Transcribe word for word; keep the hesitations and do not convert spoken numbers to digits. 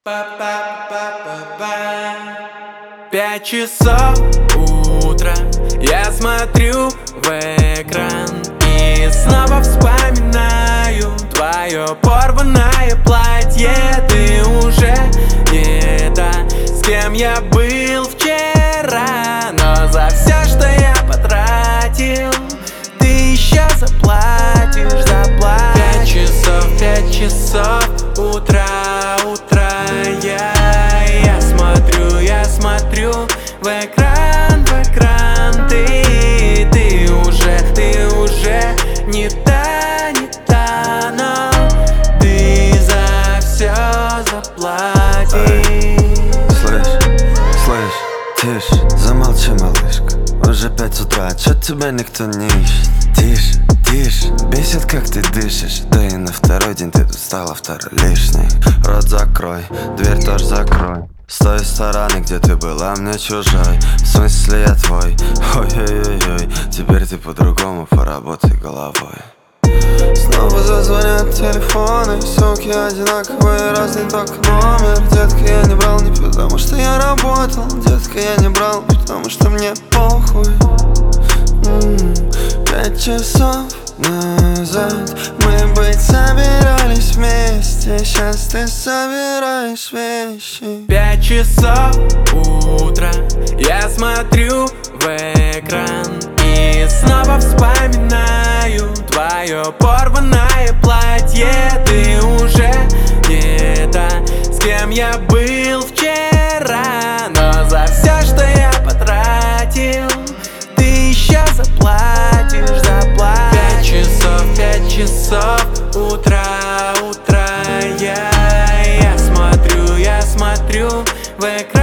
Пять часов утра, я смотрю в экран и снова вспоминаю твое порванное платье. Ты уже не та, с кем я был вчера, но за все, что я потратил, ты еще заплатишь, заплатишь. Пять часов, пять часов утра, утра, я Я смотрю, я смотрю в экран, в экран. Ты, ты уже, ты уже не та, не та, но ты за все заплатишь. Слышь, слышь, тише, замолчи, малышка. Уже пять утра, чё тебя никто не ищет? Тише, тише, бесит, как ты дышишь. Да и на второй день ты тут стала второй лишний. Рот закрой, дверь тоже закрой. С той стороны, где ты была мне чужой. В смысле я твой, ой-ой-ой-ой. Теперь ты по-другому, поработай головой. Снова зазвонят телефоны, суки одинаковые, разный только номер. Детка, я не брал не потому, что я работал. Детка, я не брал, потому что мне похуй. М-м, Пять часов назад мы быть собирались вместе. Сейчас ты собираешь вещи. Пять часов утра, я смотрю в экран и снова вспоминаю твое порванное платье. Ты уже не та, с кем я был вчера, но за все, что я потратил, ты еще заплатишь, заплатишь. Пять часов, пять часов утра, утра, я Я смотрю, я смотрю в экран.